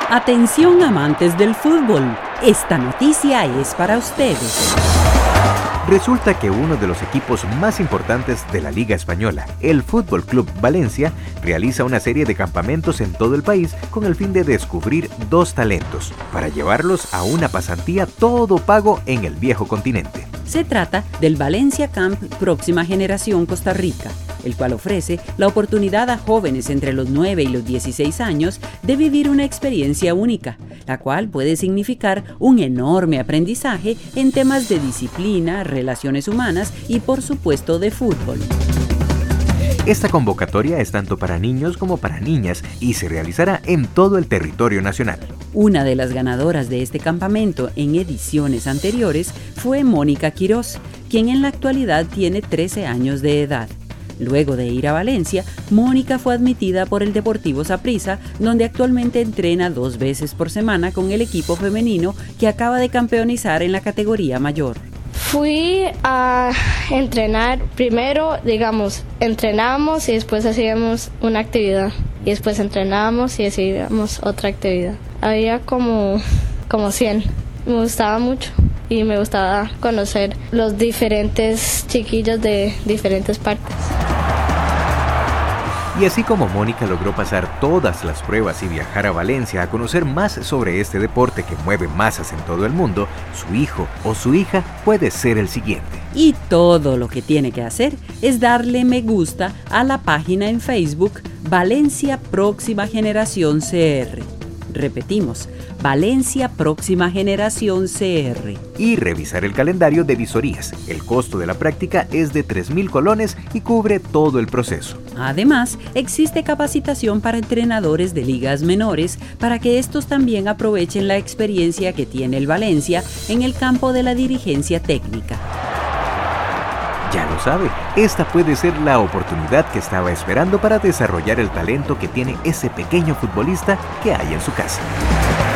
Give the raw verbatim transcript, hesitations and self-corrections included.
Atención amantes del fútbol, esta noticia es para ustedes. Resulta que uno de los equipos más importantes de la Liga Española, el Fútbol Club Valencia, realiza una serie de campamentos en todo el país con el fin de descubrir dos talentos, para llevarlos a una pasantía todo pago en el viejo continente. Se trata del Valencia Camp Próxima Generación Costa Rica, el cual ofrece la oportunidad a jóvenes entre los nueve y los dieciséis años de vivir una experiencia única, la cual puede significar un enorme aprendizaje en temas de disciplina, relaciones humanas y, por supuesto, de fútbol. Esta convocatoria es tanto para niños como para niñas y se realizará en todo el territorio nacional. Una de las ganadoras de este campamento en ediciones anteriores fue Mónica Quirós, quien en la actualidad tiene trece años de edad. Luego de ir a Valencia, Mónica fue admitida por el Deportivo Saprissa, donde actualmente entrena dos veces por semana con el equipo femenino que acaba de campeonizar en la categoría mayor. Fui a entrenar primero, digamos, entrenábamos y después hacíamos una actividad. Y después entrenábamos y hacíamos otra actividad. Había como, como cien. Me gustaba mucho y me gustaba conocer los diferentes chiquillos de diferentes partes. Y así como Mónica logró pasar todas las pruebas y viajar a Valencia a conocer más sobre este deporte que mueve masas en todo el mundo, su hijo o su hija puede ser el siguiente. Y todo lo que tiene que hacer es darle me gusta a la página en Facebook Valencia Próxima Generación C R. Repetimos, Valencia Próxima Generación C R. Y revisar el calendario de visorías. El costo de la práctica es de tres mil colones y cubre todo el proceso. Además, existe capacitación para entrenadores de ligas menores para que estos también aprovechen la experiencia que tiene el Valencia en el campo de la dirigencia técnica. Ya lo sabe, esta puede ser la oportunidad que estaba esperando para desarrollar el talento que tiene ese pequeño futbolista que hay en su casa.